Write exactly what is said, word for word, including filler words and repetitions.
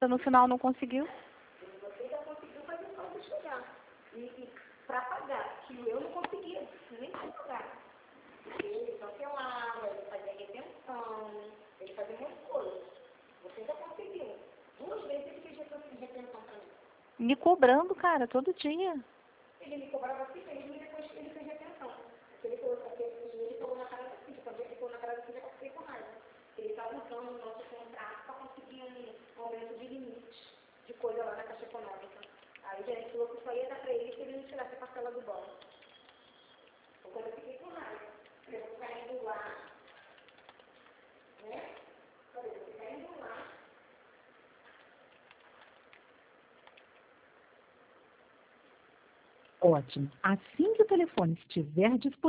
No final não conseguiu? Você ainda conseguiu fazer só de chegar. E, e para pagar, que eu não conseguia, nem para pagar. Ele cancelava, ele fazia retenção, ele fazia muitas coisas. Você ainda conseguiu. Duas vezes ele fez retenção para mim. Me cobrando, cara, todo dia. Ele me cobrava assim, ele depois ele fez retenção. Ele falou, ele falou na cara da filha, quando ele falou na cara da filha, eu fiquei com raiva. Ele estava usando o nosso contrato para conseguir um aumento de limite de coisa lá na Caixa Econômica. Aí a gente falou que só ia dar para ele se ele não tirasse a parcela do banco. Então eu fiquei com raiva. Eu vou ficar indo lá, né? Eu vou ficar indo lá. Ótimo. Assim que o telefone estiver disponível,